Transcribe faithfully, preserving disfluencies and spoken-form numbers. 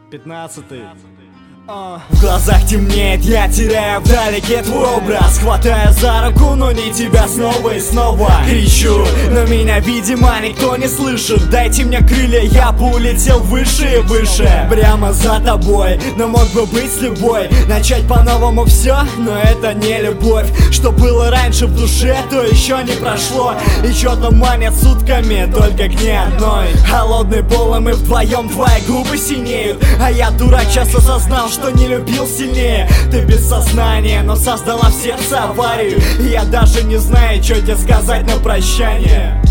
пятнадцатый. В глазах темнеет, я теряю вдалеке твой образ. Хватаю за руку, но не тебя снова и снова кричу, но меня, видимо, никто не слышит. Дайте мне крылья, я бы улетел выше и выше. Прямо за тобой, но мог бы быть с любой. Начать по-новому все, но это не любовь. Что было раньше в душе, то еще не прошло. И что-то манят сутками, только к ней одной. Холодный пол, и мы вдвоем, твои губы синеют. А я, дурак, часто осознал, что не любил сильнее. Ты без сознания, но создала в сердце аварию. И я даже не знаю, что тебе сказать на прощание.